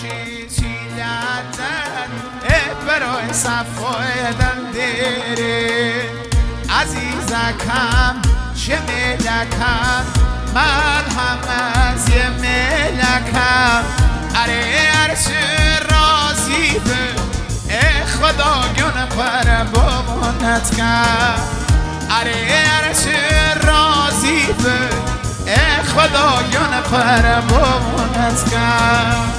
چیلتن برای صفای دندیره عزیزکم چه ملکم من هم از یه ملکم اره عرش راضی به خدا گونه پر بابانت کم اره عرش راضی به خدا گونه پر بابانت کم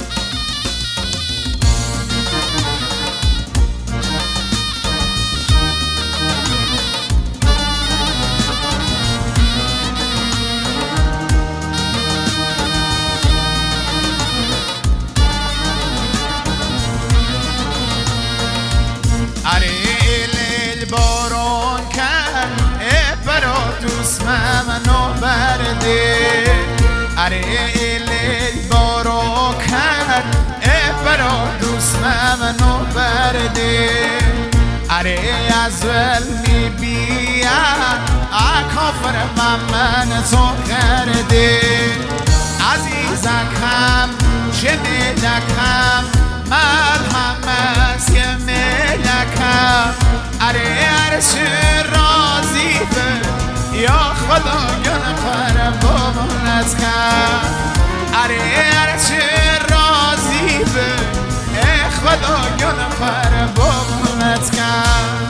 منو برده اره لیل بارو کرد برا دوست منو برده اره از ول میبیم کافر من تو کرده عزیزکم چه ملکم من هم از یه ملکم اره عرش راضی به یا خدا گنه پر بابانت کم اره عرش راضی به خدا گنه پر بابانت کم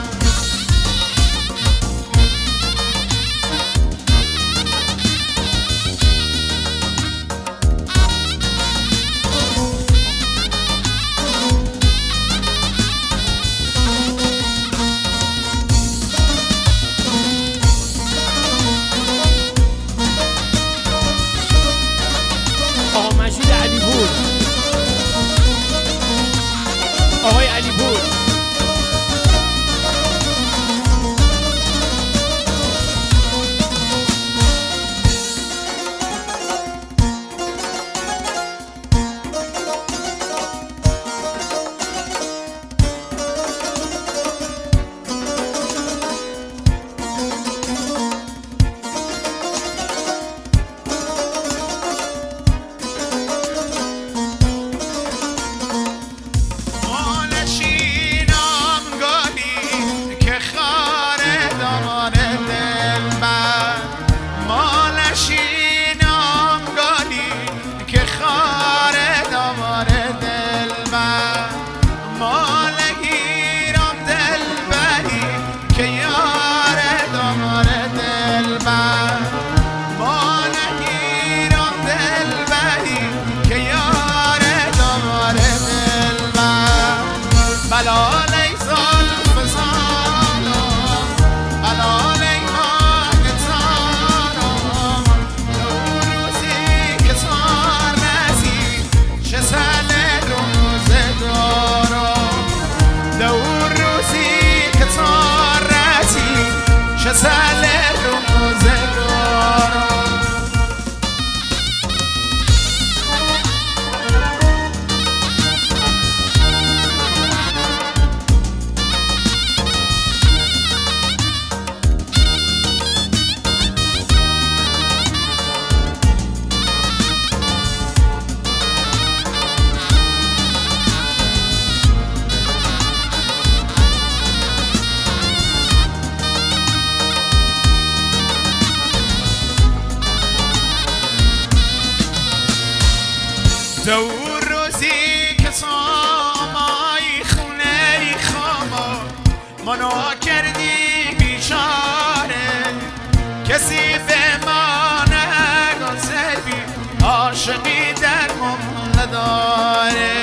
آقای علی پور دور روزی که سامای خونه خاما منو کردی بیچاره کسی به ما نگذری عاشقی در من نداره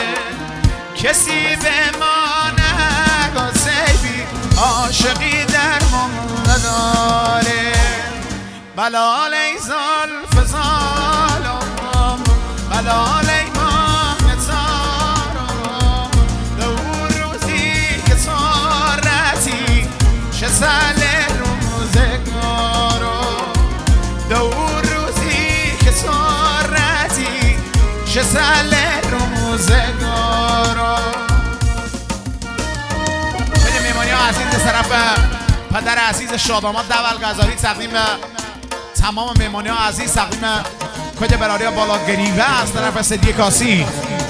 کسی به ما نگذری عاشقی در من نداره بلال ای زلف زالم بلال ای ساله روزگارو دور روزی که سارتی چه ساله روزگارو خیلی میمانی ها عزیز طرف پدر عزیز شادامات دول غزالی تقدیم تمام میمانی ها عزیز تقدیم کد براری بالا گریوه از طرف سدی کاسی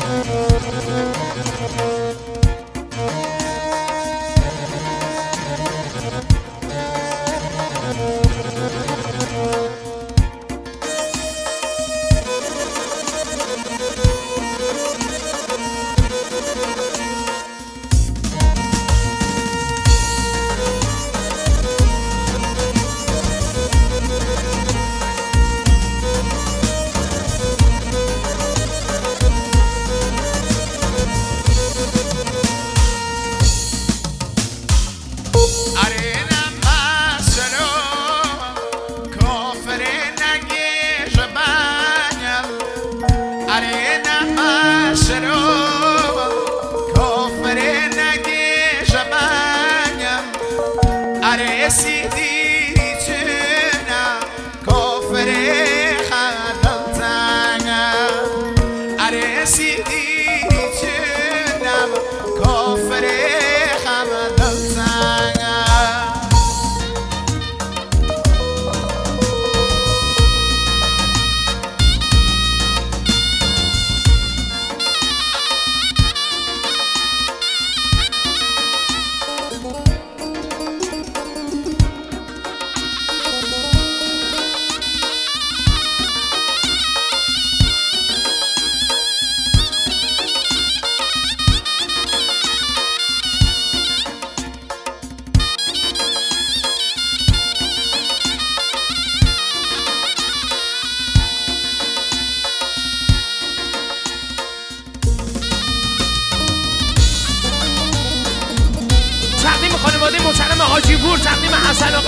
تقدیم خانواده محترم حاجی پور، تقدیم حسن آقا